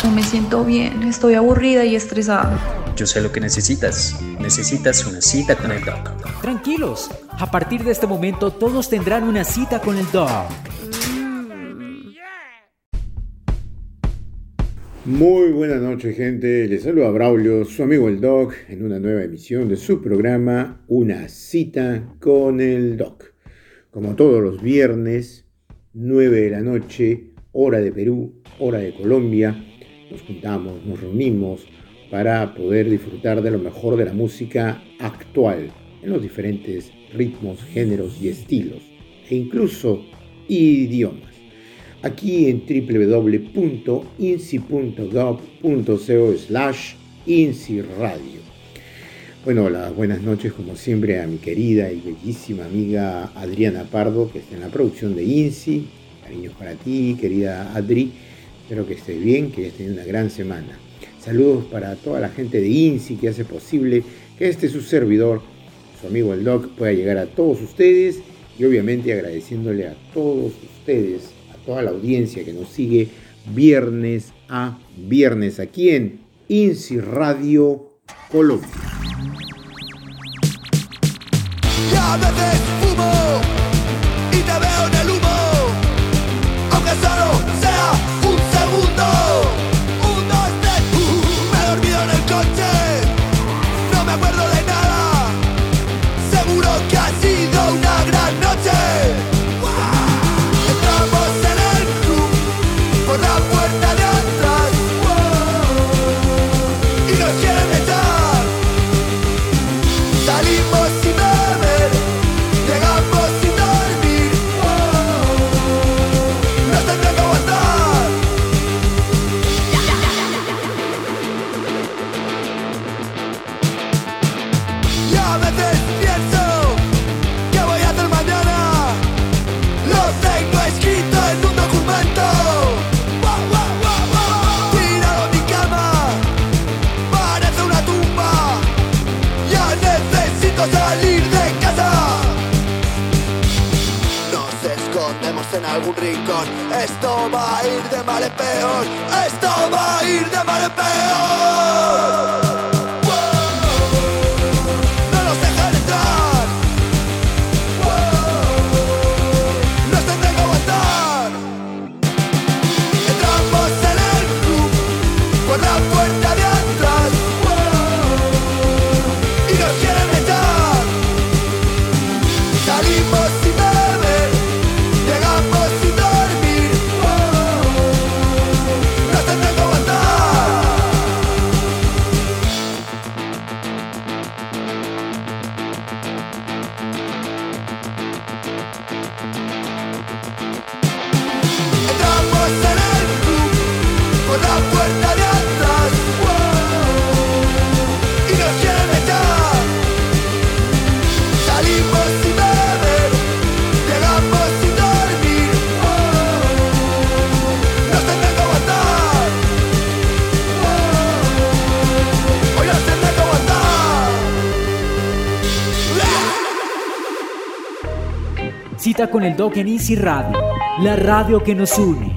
No me siento bien, estoy aburrida y estresada. Yo sé lo que necesitas. Necesitas una cita con el doc. Tranquilos, a partir de este momento todos tendrán una cita con el doc. Muy buenas noches, gente. Les saluda Braulio, su amigo el Doc, en una nueva emisión de su programa Una cita con el Doc. Como todos los viernes, 9 de la noche, hora de Perú, hora de Colombia, nos juntamos, nos reunimos para poder disfrutar de lo mejor de la música actual en los diferentes ritmos, géneros y estilos, e incluso idiomas. Aquí en www.inci.gov.co/INCIRadio. Bueno, las buenas noches como siempre a mi querida y bellísima amiga Adriana Pardo, que está en la producción de INCI. Cariños para ti, querida Adri. Espero que estés bien, que hayas tenido una gran semana. Saludos para toda la gente de INCI que hace posible que su servidor, su amigo el Doc, pueda llegar a todos ustedes, y obviamente agradeciéndole a todos ustedes, a toda la audiencia que nos sigue viernes a viernes aquí en INCI Radio Colombia. Y a veces fumo y te veo en el humo, aunque solo sea un segundo. 1, 2, 3, me he dormido en el coche, no me acuerdo de nada, seguro que ha sido una gran noche. Entramos en el club por la puerta de atrás y nos quieren echar. Salimos sin beber, llegamos sin dormir, nos tendré que aguantar. Y a veces pienso, ¿qué voy a hacer mañana? Lo tengo escrito en un documento. Tirado en mi cama, parece una tumba. Ya necesito salir de casa. Nos escondemos en algún rincón. Esto va a ir de mal en peor. Esto va a ir de mal en peor. No nos dejan entrar. Nos tendré que aguantar. Entramos en el club por la puerta de atrás y nos quieren echar. Salimos sin beber, llegamos sin dormir, nos tendré que aguantar. Entramos en el club por la puerta de atrás y nos quieren echar. Salimos sin beber, llegamos sin dormir, nos tendré que aguantar. Hoy nos tendré que aguantar. Cita con el doc en INCI Radio, la radio que nos une.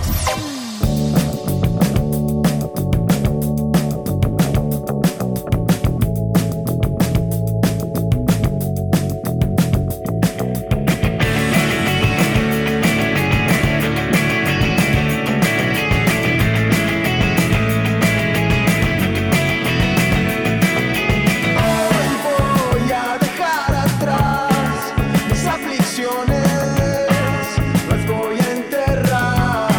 Hoy voy a dejar atrás mis aflicciones, las voy a enterrar.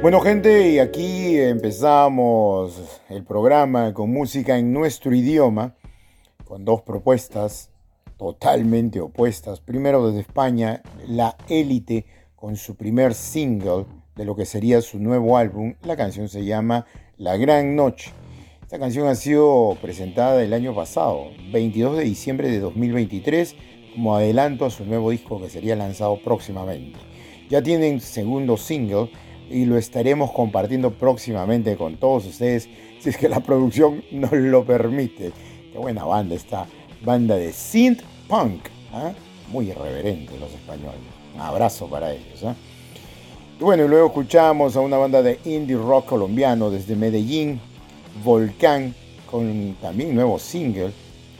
Bueno, gente, y aquí empezamos el programa con música en nuestro idioma, con dos propuestas totalmente opuestas. Primero, desde España, La Élite, con su primer single de lo que sería su nuevo álbum. La canción se llama La Gran Noche. Esta canción ha sido presentada el año pasado, 22 de diciembre de 2023, como adelanto a su nuevo disco que sería lanzado próximamente. Ya tienen segundo single y lo estaremos compartiendo próximamente con todos ustedes, si es que la producción nos lo permite. Qué buena banda esta banda de synth punk, ¿eh? Muy irreverente los españoles. Un abrazo para ellos, ¿eh? Y bueno, y luego escuchamos a una banda de indie rock colombiano desde Medellín, Volcán, con también nuevo single,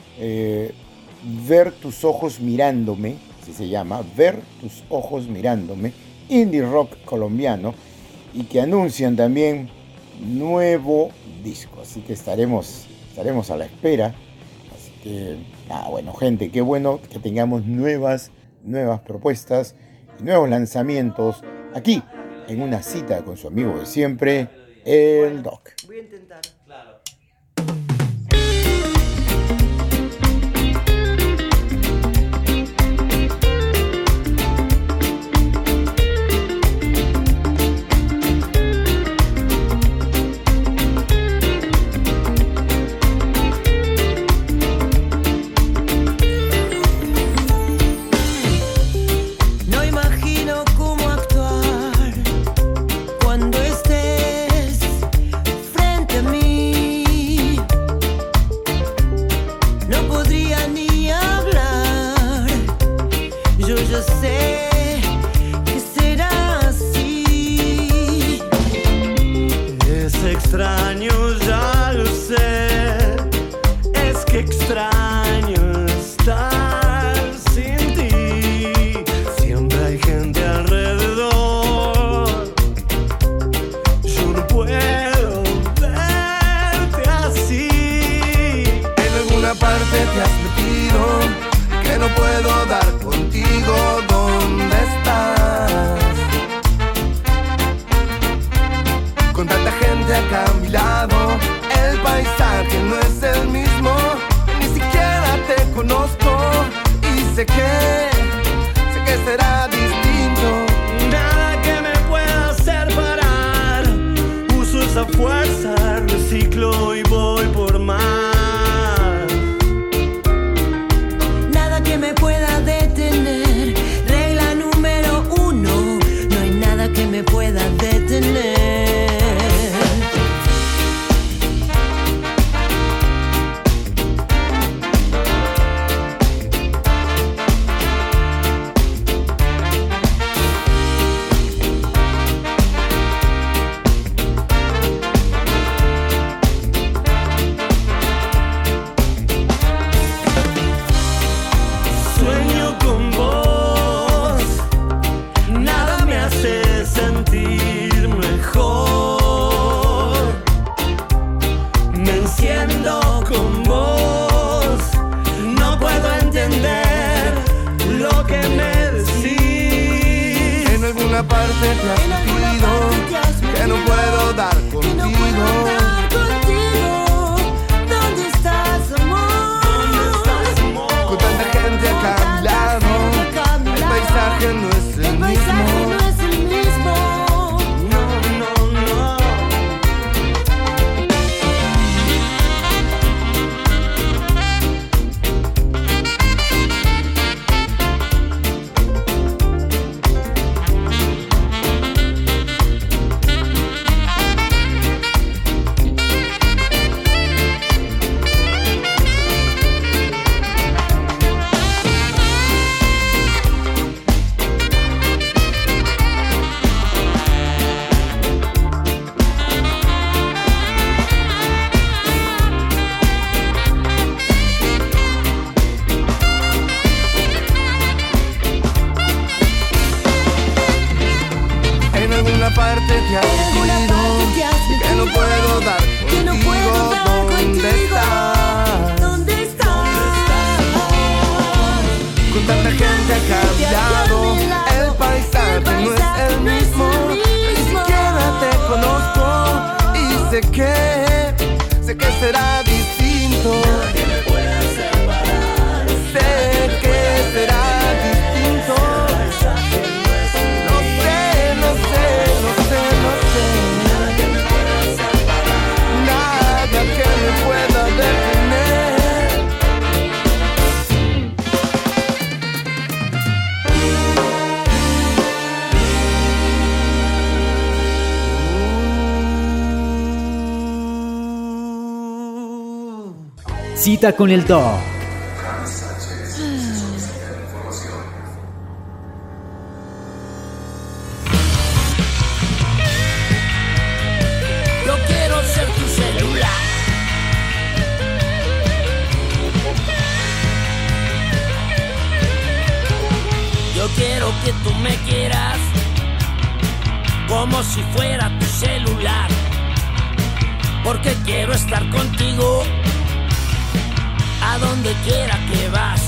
Ver tus ojos mirándome, así se llama, Ver tus ojos mirándome, indie rock colombiano, y que anuncian también nuevo disco, así que estaremos a la espera. Así que, bueno, gente, qué bueno que tengamos nuevas propuestas y nuevos lanzamientos aquí en una cita con su amigo de siempre, el Doc. Voy a intentar. Claro. sé que será distinto. Nadie me puede separar. Sé que será distinto. Lo sé. Nadie me puede separar. Nada que me pueda detener. Cita con el Doc. Yo quiero ser tu celular. Yo quiero que tú me quieras como si fuera tu celular, porque quiero estar contigo a donde quiera que vas.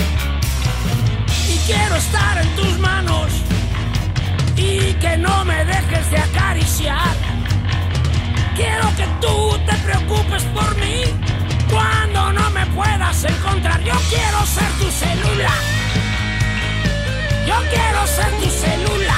Y quiero estar en tus manos y que no me dejes de acariciar. Quiero que tú te preocupes por mí cuando no me puedas encontrar. Yo quiero ser tu celular. Yo quiero ser tu celular.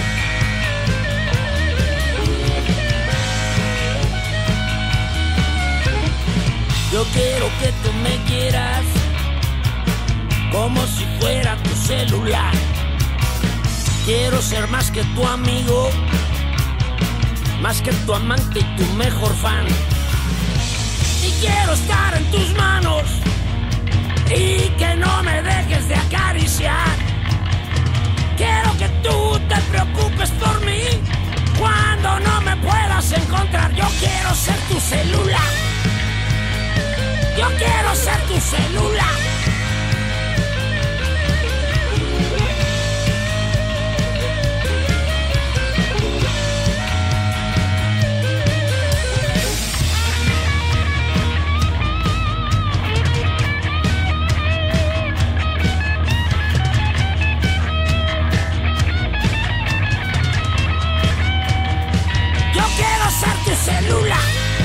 Yo quiero que tú me quieras como si fuera tu celular. Quiero ser más que tu amigo, más que tu amante y tu mejor fan. Y quiero estar en tus manos y que no me dejes de acariciar. Quiero que tú te preocupes por mí cuando no me puedas encontrar. Yo quiero ser tu celular. Yo quiero ser tu celular. Yo quiero ser tu celular.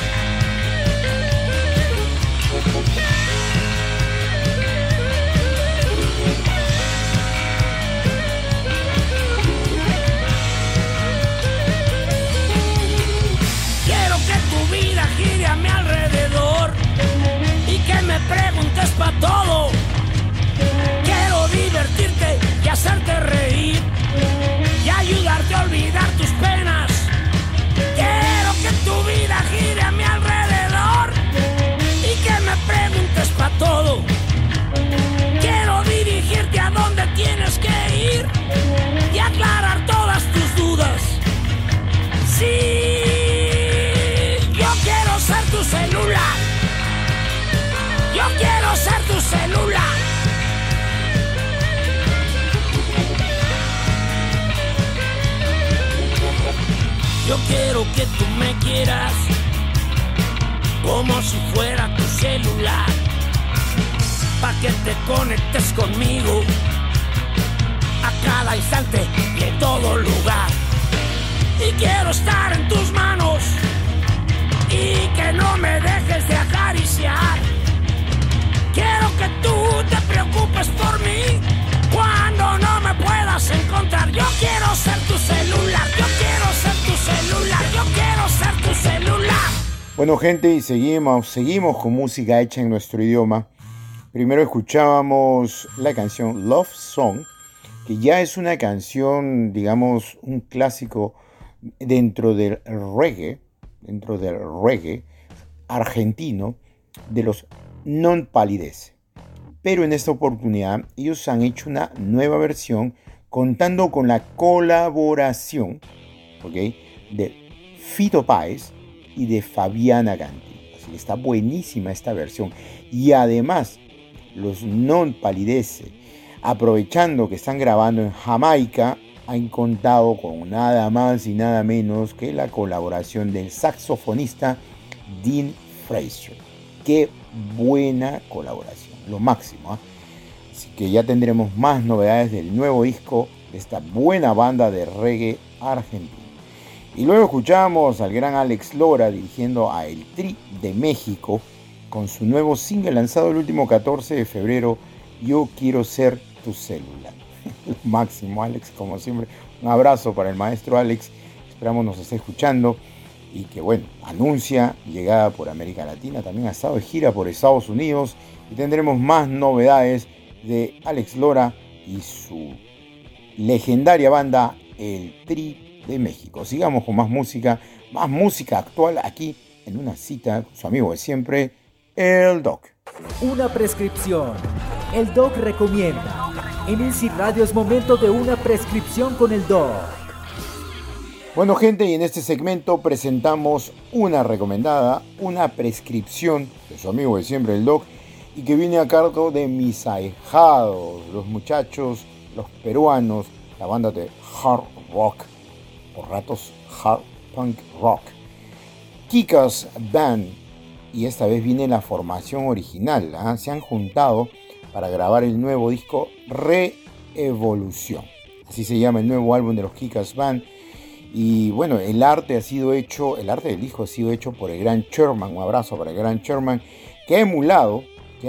Quiero que tu vida gire a mi alrededor y que me preguntes pa' todo. Quiero divertirte y hacerte reír y ayudarte a olvidar tus penas. Quiero que tu vida gire a mi alrededor y que me preguntes pa' todo. Quiero dirigirte a donde tienes que ir y aclarar todas tus dudas. Sí, yo quiero ser tu celular. Yo quiero ser tu celular. Yo quiero que tú me quieras como si fuera tu celular, pa' que te conectes conmigo a cada instante y en todo lugar. Y quiero estar en tus manos y que no me dejes de acariciar. Quiero que tú te preocupes por mí cuando no me puedas encontrar. Yo quiero ser tu celular. Yo quiero ser tu celular. Yo quiero ser tu celular. Bueno, gente, y seguimos con música hecha en nuestro idioma. Primero escuchábamos la canción Love Song, que ya es una canción, digamos, un clásico dentro del reggae argentino de los Non Palidece. Pero en esta oportunidad ellos han hecho una nueva versión contando con la colaboración, ¿okay?, de Fito Páez y de Fabiana Cantilo. Así que está buenísima esta versión. Y además, los Non Palidece, aprovechando que están grabando en Jamaica, han contado con nada más y nada menos que la colaboración del saxofonista Dean Fraser. Qué buena colaboración, lo máximo, ¿eh? Así que ya tendremos más novedades del nuevo disco de esta buena banda de reggae argentino. Y luego escuchamos al gran Alex Lora dirigiendo a El Tri de México con su nuevo single lanzado el último 14 de febrero, Yo Quiero Ser Tu Célula. Lo máximo, Alex, como siempre. Un abrazo para el maestro Alex. Esperamos nos esté escuchando y que, bueno, anuncia llegada por América Latina. También ha estado de gira por Estados Unidos y tendremos más novedades de Alex Lora y su legendaria banda El Tri de México. Sigamos con más música actual aquí en una cita con su amigo de siempre, el Doc. Una prescripción. El Doc recomienda. En INSI Radio es momento de una prescripción con el Doc. Bueno, gente, y en este segmento presentamos una recomendada, una prescripción de su amigo de siempre, el Doc, y que viene a cargo de mis ahijados, los muchachos, los peruanos, la banda de hard rock, por ratos hard punk rock, Kick-Ass Band, y esta vez viene la formación original, ¿eh? Se han juntado para grabar el nuevo disco Re-Evolución, así se llama el nuevo álbum de los Kick-Ass Band. Y bueno, el arte del disco ha sido hecho por el gran Sherman. Un abrazo para el gran Sherman, que ha emulado,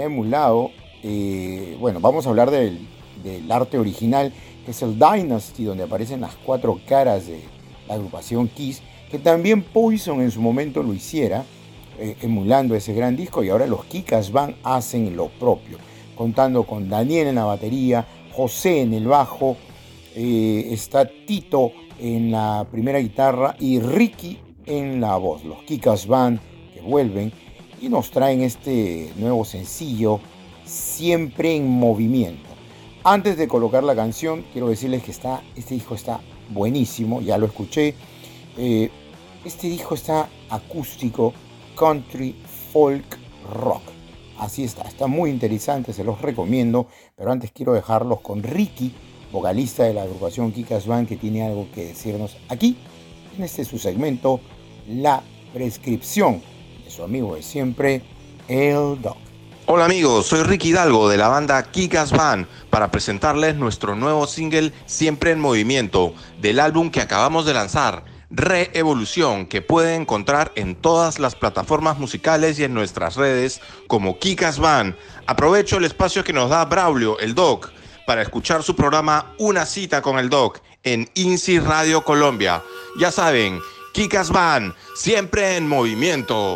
bueno, vamos a hablar del arte original, que es el Dynasty, donde aparecen las 4 caras de la agrupación Kiss, que también Poison en su momento lo hiciera, emulando ese gran disco, y ahora los Kick-Ass Band hacen lo propio, contando con Daniel en la batería, José en el bajo, está Tito en la primera guitarra y Ricky en la voz. Los Kick-Ass Band que vuelven y nos traen este nuevo sencillo, Siempre en Movimiento. Antes de colocar la canción, quiero decirles que este disco está buenísimo, ya lo escuché. Este disco está acústico, country, folk, rock. Así está muy interesante, se los recomiendo. Pero antes quiero dejarlos con Ricky, vocalista de la agrupación Kick-Ass Band, que tiene algo que decirnos aquí, en este su segmento, La Prescripción, de su amigo de siempre, el Doc. Hola amigos, soy Ricky Hidalgo de la banda Kick-Ass Band para presentarles nuestro nuevo single Siempre en Movimiento, del álbum que acabamos de lanzar, Re-Evolución, que pueden encontrar en todas las plataformas musicales y en nuestras redes como Kick-Ass Band. Aprovecho el espacio que nos da Braulio, el Doc, para escuchar su programa Una Cita con el Doc en INSI Radio Colombia. Ya saben, Kick-Ass Band, siempre en movimiento.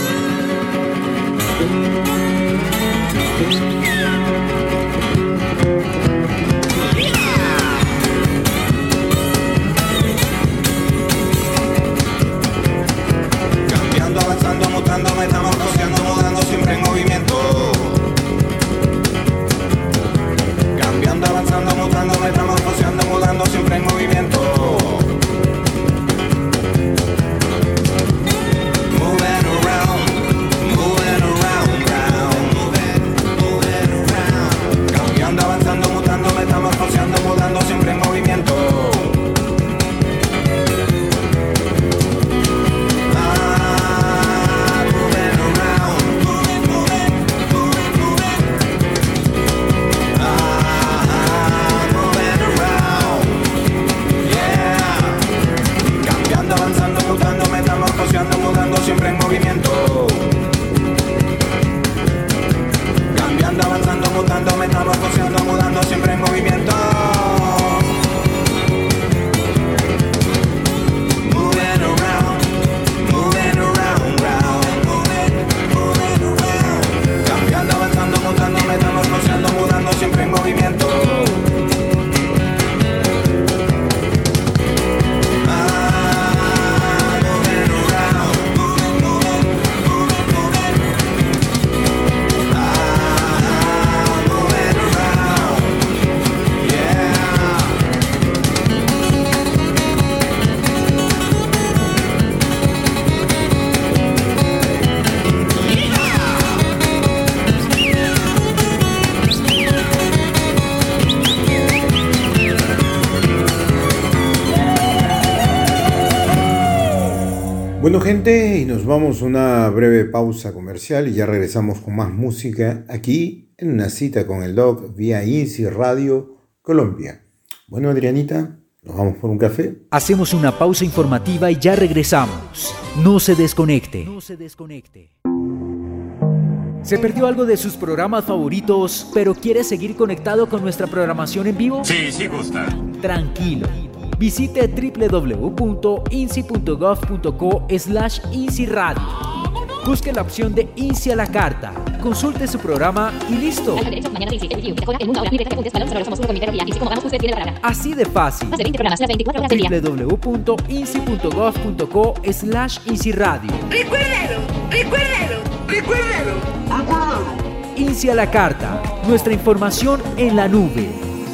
Cambiando, avanzando, mutando, metamorfoseando, mudando, siempre en movimiento. Cambiando, avanzando, mutando, metamorfoseando, mudando, siempre en movimiento. Moving around, round, moving around. Cambiando, avanzando, mutando, metamorfoseando, mudando, siempre en movimiento. Mudando, siempre en movimiento. Cambiando, avanzando, mutando, metamorfoseando, mudando, siempre en movimiento. Moving around, round, moving around. Cambiando, avanzando, mutando, metamorfoseando, mudando, siempre en movimiento. Bueno, gente, y nos vamos a una breve pausa comercial y ya regresamos con más música aquí en Una Cita con el Doc vía INSI Radio Colombia. Bueno, Adrianita, ¿Nos vamos por un café? Hacemos una pausa informativa y ya regresamos. No se desconecte. ¿Se perdió algo de sus programas favoritos, pero quiere seguir conectado con nuestra programación en vivo? Sí, sí gusta. Tranquilo. Visite www.insi.gov.co/INSI Radio. Busque la opción de INSI a la carta. Consulte su programa y listo. Así de fácil. www.insi.gov.co/INSI Radio. Recuérdalo. INSI a la carta. Nuestra información en la nube.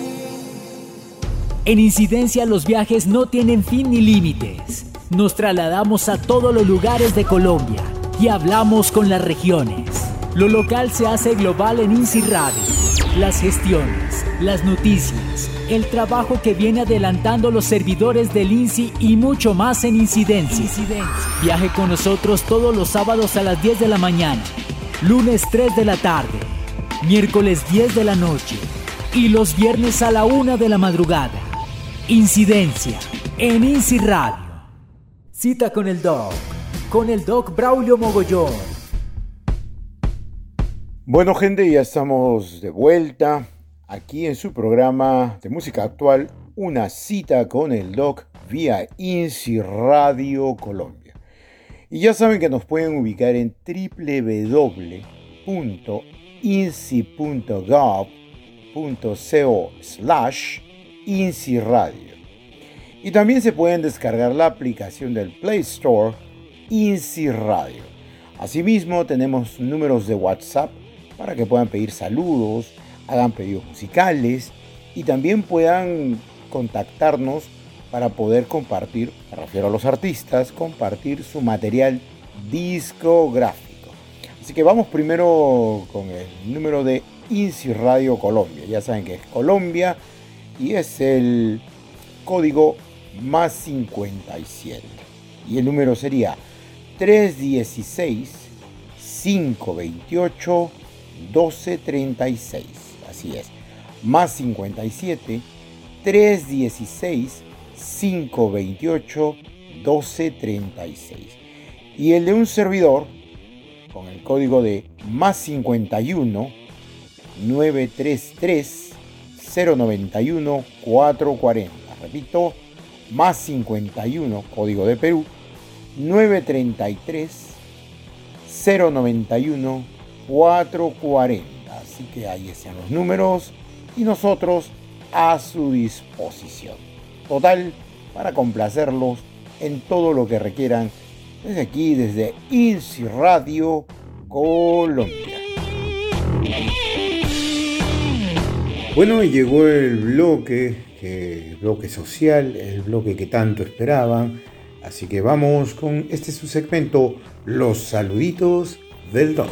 En Incidencia los viajes no tienen fin ni límites. Nos trasladamos a todos los lugares de Colombia y hablamos con las regiones. Lo local se hace global en INSI Radio. Las gestiones, las noticias, el trabajo que viene adelantando los servidores del INSI y mucho más en Incidencia. Viaje con nosotros todos los sábados a las 10 de la mañana, lunes 3 de la tarde, miércoles 10 de la noche y los viernes a la 1 de la madrugada. Incidencia en INSI Radio. Cita con el Doc Braulio Mogollón. Bueno, gente, ya estamos de vuelta aquí en su programa de música actual, Una cita con el Doc vía INSI Radio Colombia. Y ya saben que nos pueden ubicar en www.insi.gov.co/INSI Radio. Y también se pueden descargar la aplicación del Play Store INSI Radio. Asimismo, tenemos números de WhatsApp para que puedan pedir saludos, hagan pedidos musicales y también puedan contactarnos para poder compartir, me refiero a los artistas, compartir su material discográfico. Así que vamos primero con el número de INSI Radio Colombia. Ya saben que es Colombia y es el código más 57. Y el número sería 316-528-1236. Así es. Más 57 316-528-1236. Y el de un servidor con el código de más 51 933 091 440. Repito, más 51, código de Perú, 933 091 440. Así que ahí están los números y nosotros a su disposición. Total, para complacerlos en todo lo que requieran desde aquí, desde INSI Radio Colombia. Bueno, y llegó el bloque social, el bloque que tanto esperaban. Así que vamos con este su segmento, los saluditos del Doc.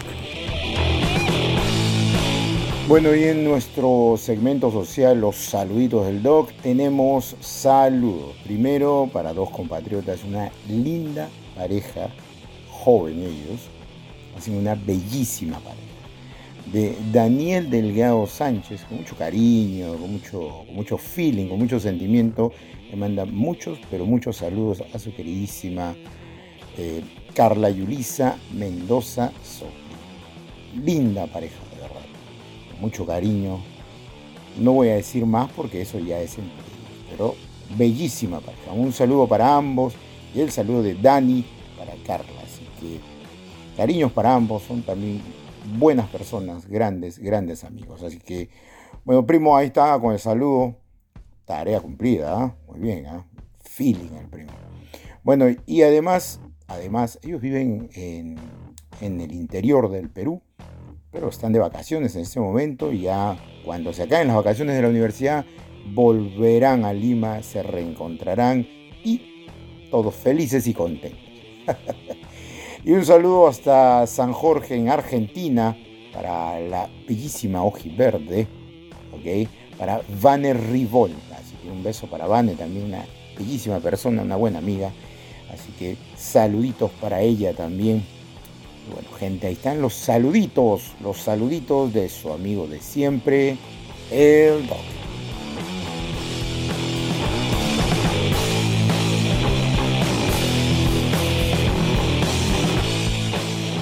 Bueno, y en nuestro segmento social, los saluditos del Doc, tenemos saludos. Primero para dos compatriotas, una linda pareja, joven ellos, así una bellísima pareja. De Daniel Delgado Sánchez, con mucho cariño, con mucho feeling, con mucho sentimiento, le manda muchos, pero muchos saludos a su queridísima Carla Yulisa Mendoza Soto. Linda pareja, de verdad, con mucho cariño. No voy a decir más porque eso ya es entre ellos, pero bellísima pareja. Un saludo para ambos y el saludo de Dani para Carla. Así que cariños para ambos, son también buenas personas, grandes amigos. Así que, bueno, primo, ahí está con el saludo. Tarea cumplida, ¿eh? Muy bien, ¿eh? Feeling el primo. Bueno, y además ellos viven en el interior del Perú, pero están de vacaciones en este momento y ya cuando se acaben las vacaciones de la universidad volverán a Lima, se reencontrarán y todos felices y contentos. Y un saludo hasta San Jorge en Argentina para la bellísima Ojiverde, ¿ok? Para Vane Rivol, así que un beso para Vane, también una bellísima persona, una buena amiga, así que saluditos para ella también. Y bueno, gente, ahí están los saluditos de su amigo de siempre, el Doc.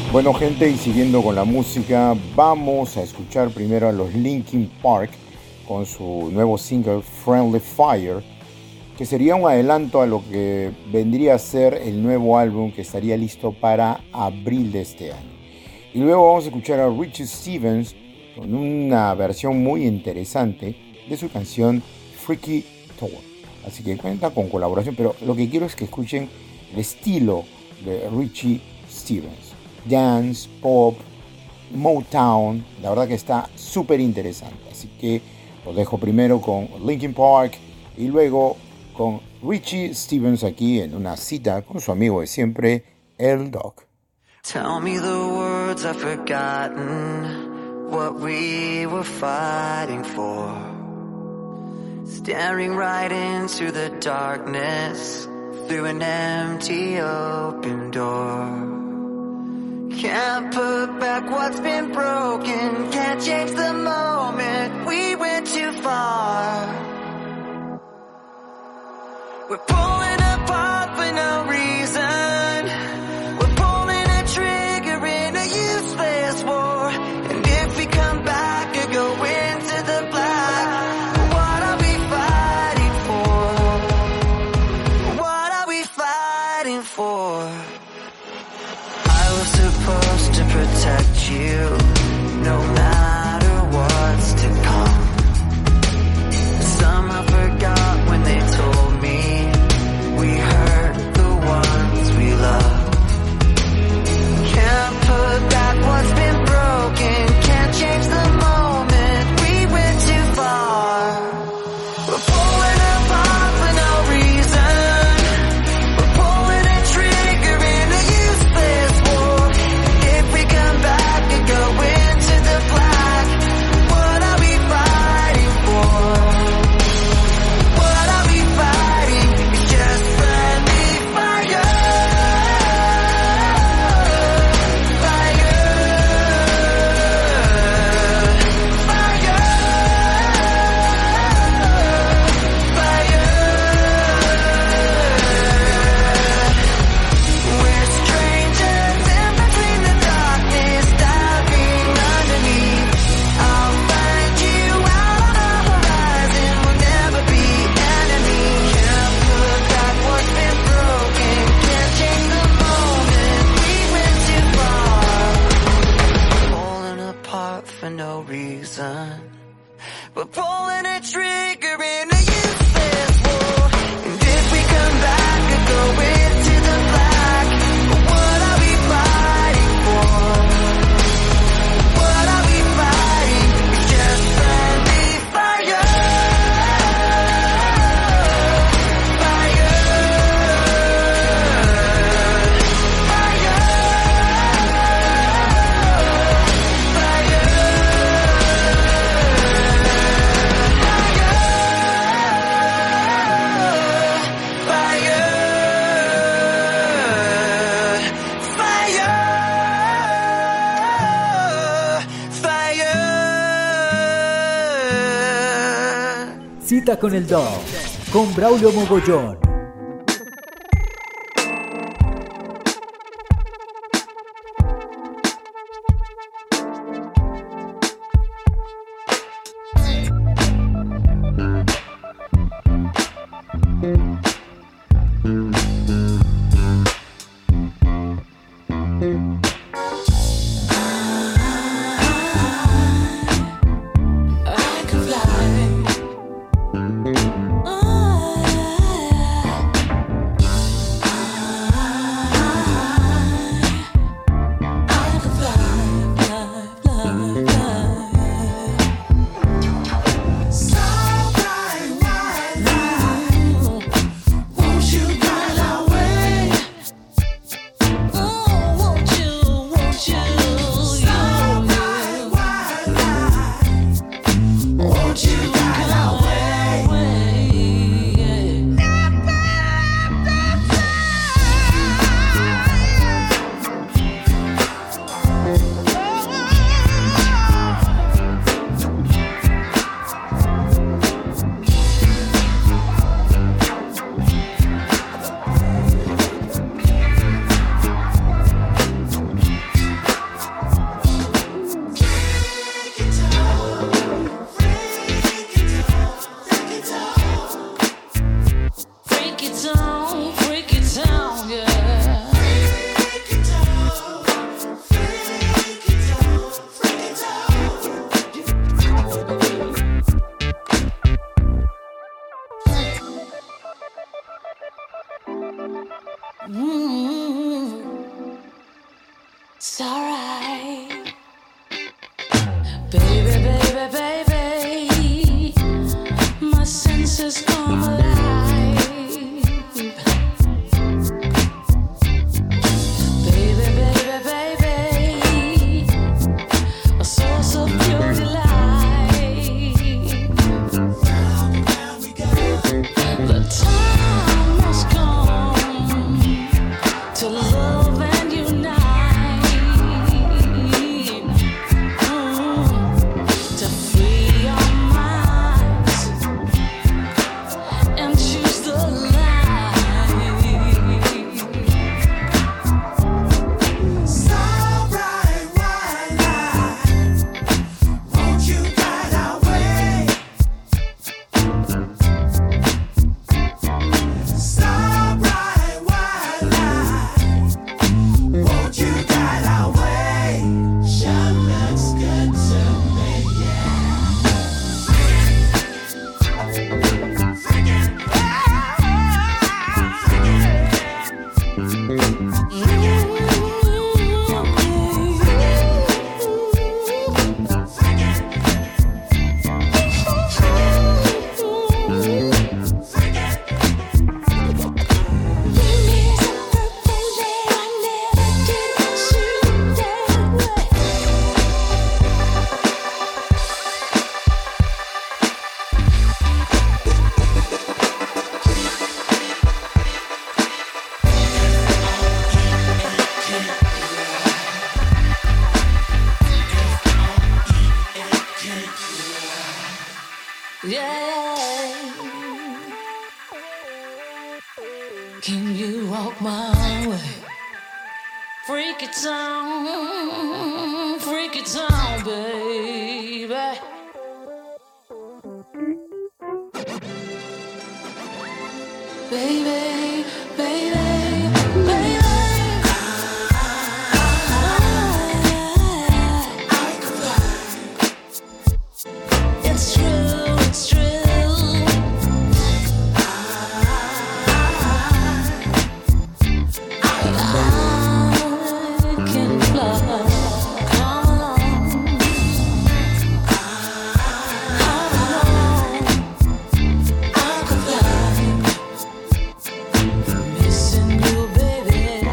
Bueno, gente, y siguiendo con la música, vamos a escuchar primero a los Linkin Park con su nuevo single Friendly Fire, que sería un adelanto a lo que vendría a ser el nuevo álbum que estaría listo para abril de este año. Y luego vamos a escuchar a Richie Stephens con una versión muy interesante de su canción Freaky Tour. Así que cuenta con colaboración, pero lo que quiero es que escuchen el estilo de Richie Stephens. Dance, pop, Motown, la verdad que está súper interesante. Así que los dejo primero con Linkin Park y luego con Richie Stephens aquí en una cita con su amigo de siempre, el Doc. Tell me the words I've forgotten, what we were fighting for. Staring right into the darkness, through an empty open door. Can't put back what's been broken, can't change the moment, we went too far. We're pulling apart for no reason, we're pulling a trigger in a useless war. And if we come back and go into the black, what are we fighting for? What are we fighting for? Supposed to protect you, no matter what's to come. Somehow forgot when they told me we hurt the ones we love. Can't put back what's been broken, can't change the moment, we went too far. We're pulling apart for no reason, we're pulling a trigger in a useless war. If we come back and go into the black, what are we fighting for? What are we fighting? It's just friendly fire. Fire. Fire. Fire. We're strangers in between the darkness, diving underneath. I'll find you out on the horizon, we'll never be enemies. Can't put back what's been broken, can't change the moment, we went too far. Pulling apart for no reason, we're pulling a trigger in a useless war. And if we come back and go into the black, what are we fighting for? What are we fighting? It's just friendly fire. Fire. Fire. Cita con el Doc, con Braulio Mogollón. I could fly. alright. Baby, baby, baby, my senses come alive. Baby, baby, baby, a source of pure delight. The time has come to love and unite. To free our minds and choose the light. So bright, white light, won't you guide our way? So bright, white light, won't you guide our way? Sure looks good to me, yeah. Freak it. Yeah. Can you walk my way? Freak it on, baby. Baby, baby, baby. It's true, it's true. I can fly. Come along. I can fly. Missing you, baby.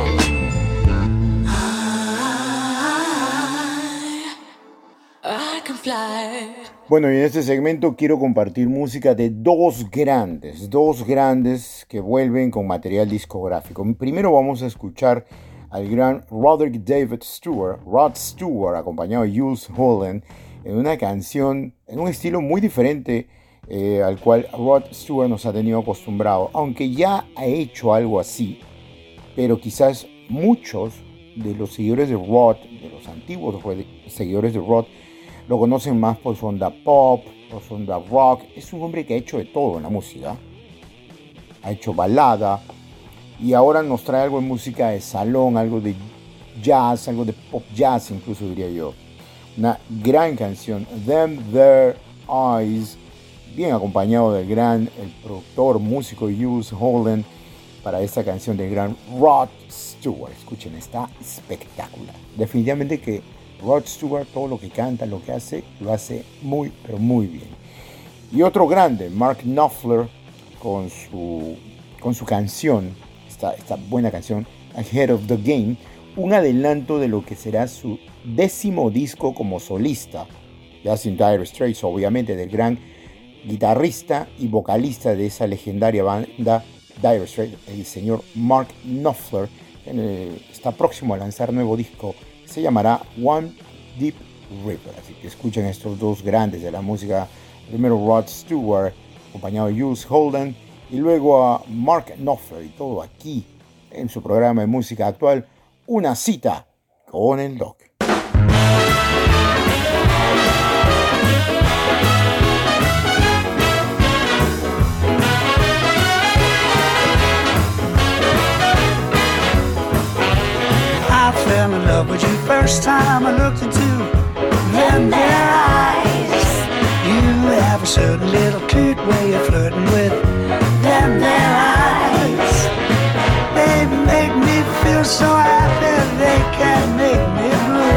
I can fly. Bueno, y en este segmento quiero compartir música de dos grandes que vuelven con material discográfico. Primero vamos a escuchar al gran Roderick David Stewart, Rod Stewart, acompañado de Jools Holland, en una canción, en un estilo muy diferente al cual Rod Stewart nos ha tenido acostumbrado, aunque ya ha hecho algo así, pero quizás muchos de los seguidores de Rod, de los antiguos seguidores de Rod, lo conocen más por su onda pop, por su onda rock. Es un hombre que ha hecho de todo en la música. Ha hecho balada y ahora nos trae algo de música de salón, algo de jazz, algo de pop jazz incluso diría yo. Una gran canción, Them Their Eyes, bien acompañado del el productor, músico Jools Holland para esta canción del gran Rod Stewart. Escuchen, está espectacular. Definitivamente que Rod Stewart, todo lo que canta, lo que hace, lo hace muy, pero muy bien. Y otro grande, Mark Knopfler, con su canción, esta buena canción, Ahead of the Game, un adelanto de lo que será su 10º disco como solista, ya sin Dire Straits, obviamente, del gran guitarrista y vocalista de esa legendaria banda Dire Straits, el señor Mark Knopfler. Está próximo a lanzar nuevo disco. Se llamará One Deep River. Así que escuchen estos dos grandes de la música. Primero Rod Stewart, acompañado de Jools Holland, y luego a Mark Knopfler. Y todo aquí en su programa de música actual, Una cita con el Doc. I fell in love with you first time I looked into them their eyes. You have a certain little cute way of flirting with them their eyes. They make me feel so happy they can make me blue.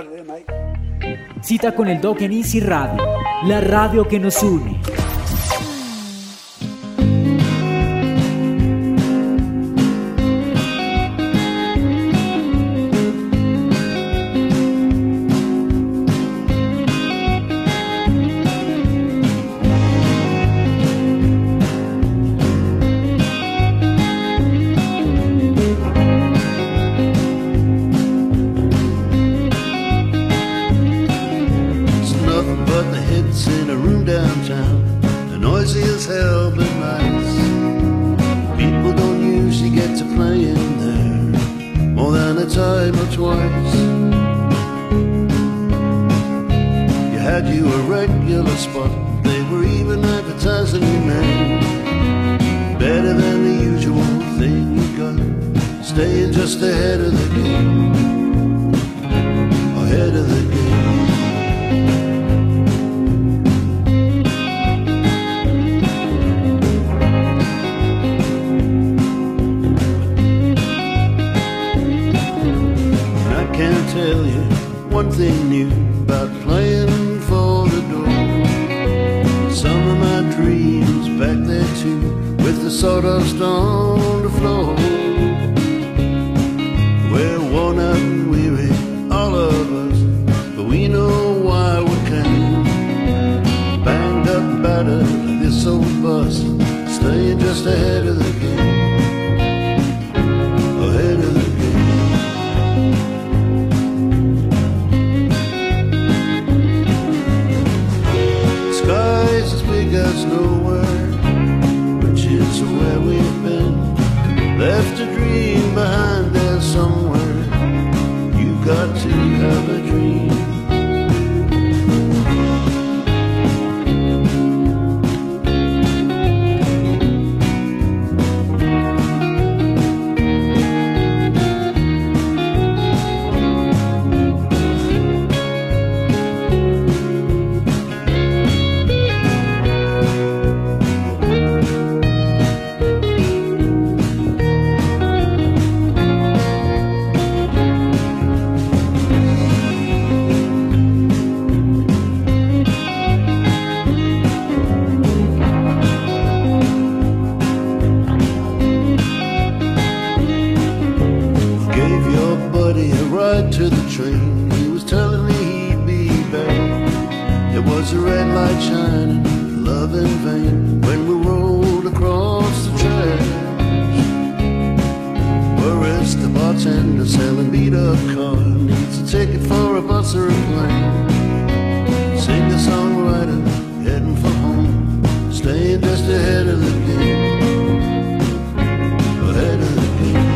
Got it there, mate. Cita con el Doc en Easy Radio, la radio que nos une. It's nothing but the hits in a room downtown. The noisy as hell but nice. People don't usually get to play in there more than a time or twice. You had you a regular spot. They were even advertising your name. Better than the usual thing you got. Staying just ahead of the game. Ahead of the game. I can't tell you one thing new about playing for the door. Some of my dreams back there too, with the sawdust on the floor. We're worn out and weary, all of us, but we know why we came. Banged up, battered like this old bus, staying just ahead of the game. Ahead of the game. Skies as big as nowhere, which is where we've been. Left a dream behind there somewhere. You got to have a dream. Gave your buddy a ride to the train. He was telling me he'd be back. There was a red light shining, love in vain, when we rolled across the tracks. Whereas the bartender selling beat-up car needs a ticket for a bus or a plane. Singer-songwriter heading for home, staying just ahead of the game. Ahead of the game.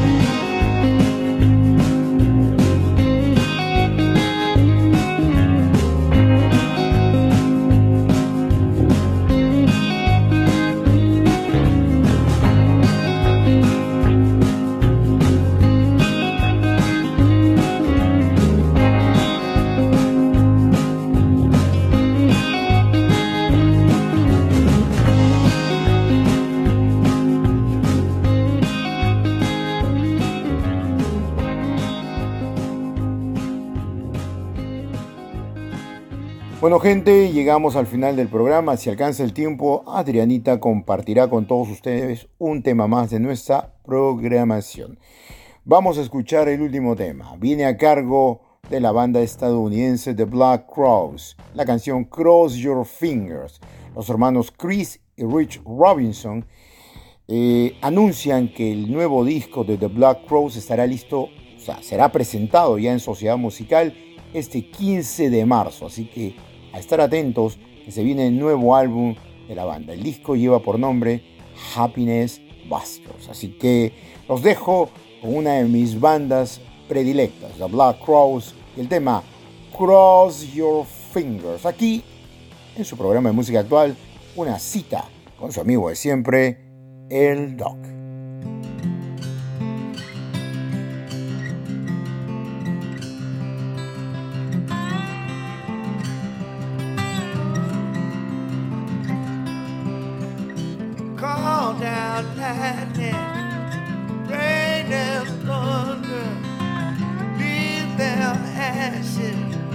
Bueno, gente, llegamos al final del programa. Si alcanza el tiempo, Adrianita compartirá con todos ustedes un tema más de nuestra programación. Vamos a escuchar el último tema. Viene a cargo de la banda estadounidense The Black Crowes, la canción Cross Your Fingers. Los hermanos Chris y Rich Robinson anuncian que el nuevo disco de The Black Crowes estará listo, o sea, será presentado ya en Sociedad Musical este 15 de marzo. Así que a estar atentos, que se viene el nuevo álbum de la banda. El disco lleva por nombre Happiness Busters. Así que los dejo con una de mis bandas predilectas, The Black Crowes, y el tema Cross Your Fingers. Aquí, en su programa de música actual, una cita con su amigo de siempre, el Doc. Call down lightning, rain and thunder, leave their ashes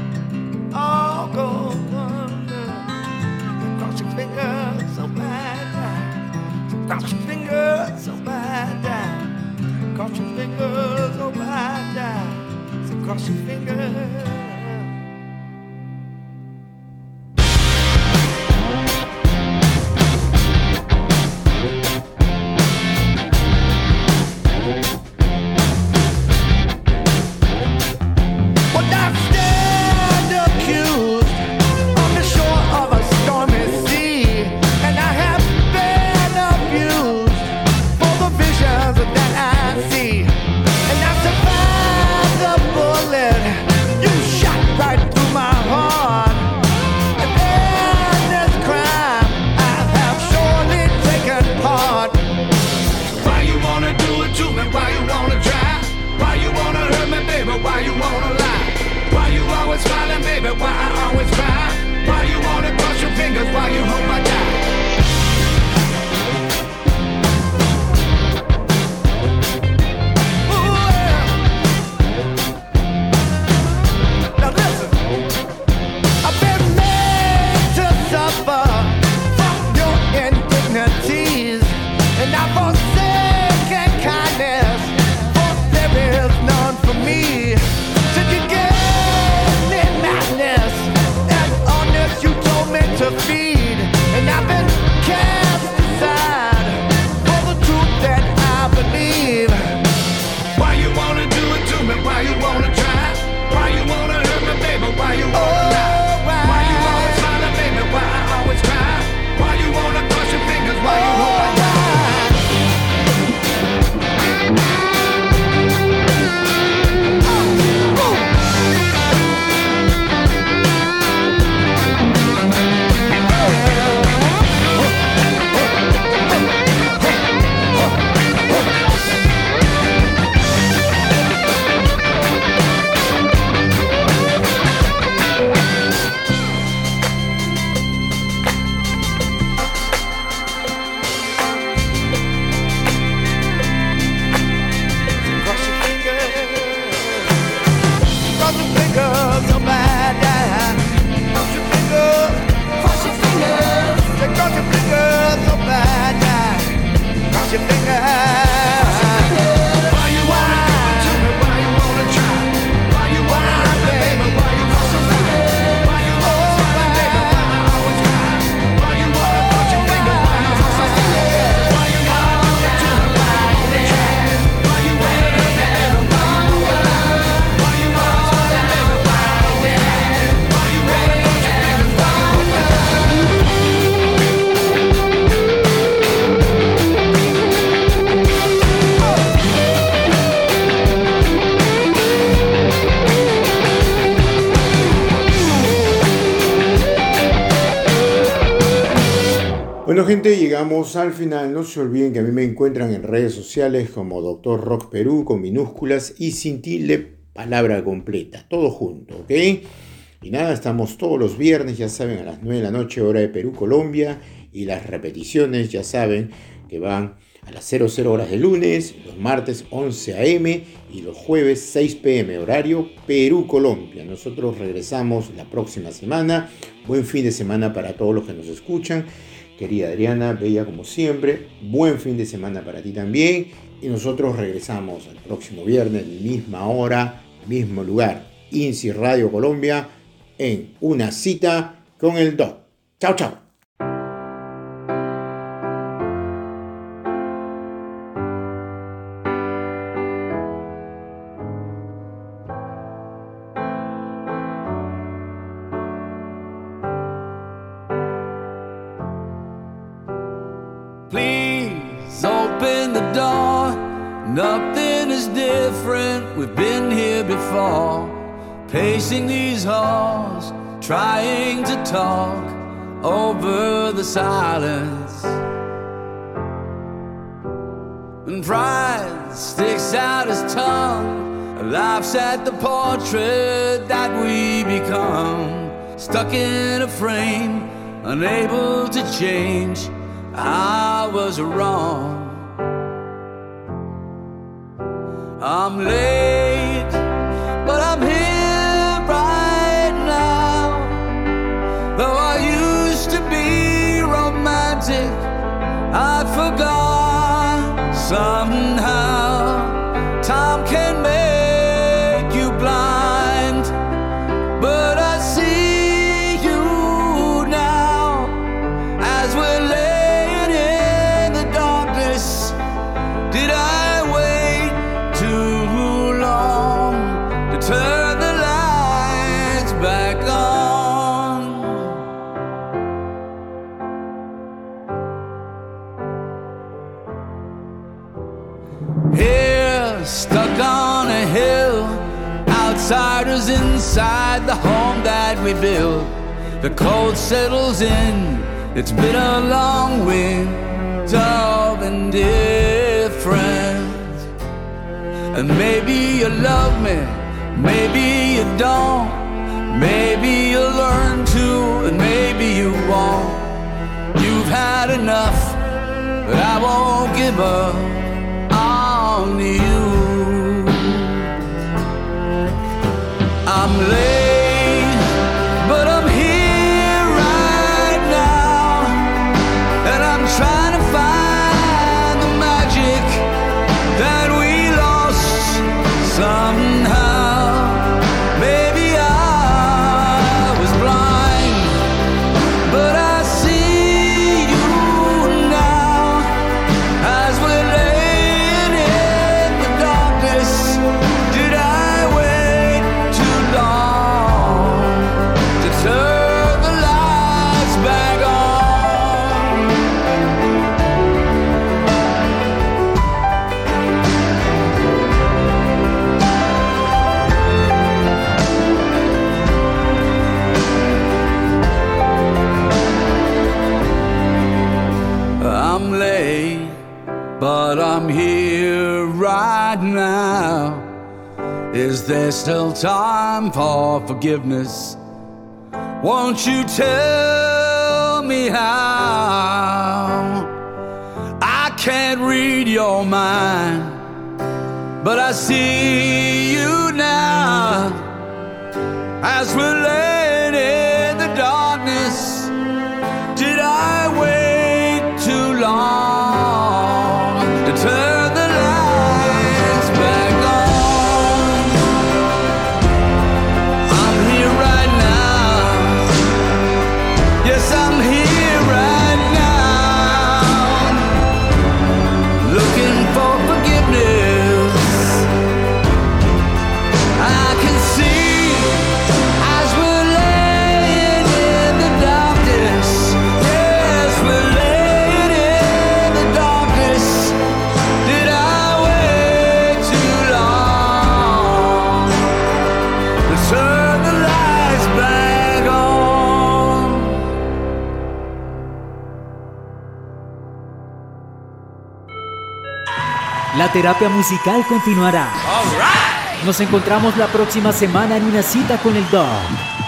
Why you wanna do it to me? Why you wanna try? Why you wanna hurt me, baby? Why you want so bad? Why you always smiling, baby? Why I always cry? Why you wanna put your finger? Why you want so bad? Why you wanna do it to me? Why you wanna try? Why you wanna hurt me, baby? Why you wanna lie? Why you always smiling, baby? Why I always cry? Why you wanna put your finger? Why you wanna lie? Bueno, gente, llegamos al final. No se olviden que a mí me encuentran en redes sociales como Dr. Rock Perú con minúsculas y sin tilde, palabra completa, todo junto, ¿ok? Y nada, estamos todos los viernes, ya saben, a las 9 de la noche, hora de Perú, Colombia, y las repeticiones, ya saben, que van a las 00 horas de lunes, los martes 11 a.m. y los jueves 6 p.m. horario Perú, Colombia. Nosotros regresamos la próxima semana. Buen fin de semana para todos los que nos escuchan. Querida Adriana, bella como siempre, buen fin de semana para ti también. Y nosotros regresamos el próximo viernes, misma hora, mismo lugar. INSI Radio Colombia, en Una Cita con el Doc. Chao, chao. Please open the door. Nothing is different. We've been here before. Pacing these halls, trying to talk over the silence. And pride sticks out his tongue, laughs at the portrait that we become. Stuck in a frame, unable to change. I was wrong. I'm late, but I'm here right now. Though I used to be romantic, I forgot somehow. Time can make you blind, but I see you now as we're laying in the darkness. Did I wait too long to turn the lights back on? Here, stuck on a hill, outsiders inside the home that we built. The cold settles in, it's been a long winter of indifference. And maybe you love me, maybe you don't. Maybe you'll learn to, and maybe you won't. You've had enough, but I won't give up on you. I'm late, but I'm here right now, and I'm trying to find the magic that we lost somehow. Maybe I was blind, but I see you now as we're laying in the darkness. Did I wait too long to turn the lights back on? I'm late, but I'm here right now. Is there still time for forgiveness? Won't you tell me how? I can't read your mind, but I see you now as we're laying in the darkness. Did I wait too long to turn the lights back on. I'm here right now. Yes, I'm here right now. Looking for forgiveness. I can see as we're laying in the darkness. Yes, we're laying in the darkness. Did I wait too long to turn the lights back on? La terapia musical continuará. Nos encontramos la próxima semana en Una Cita con el Dog.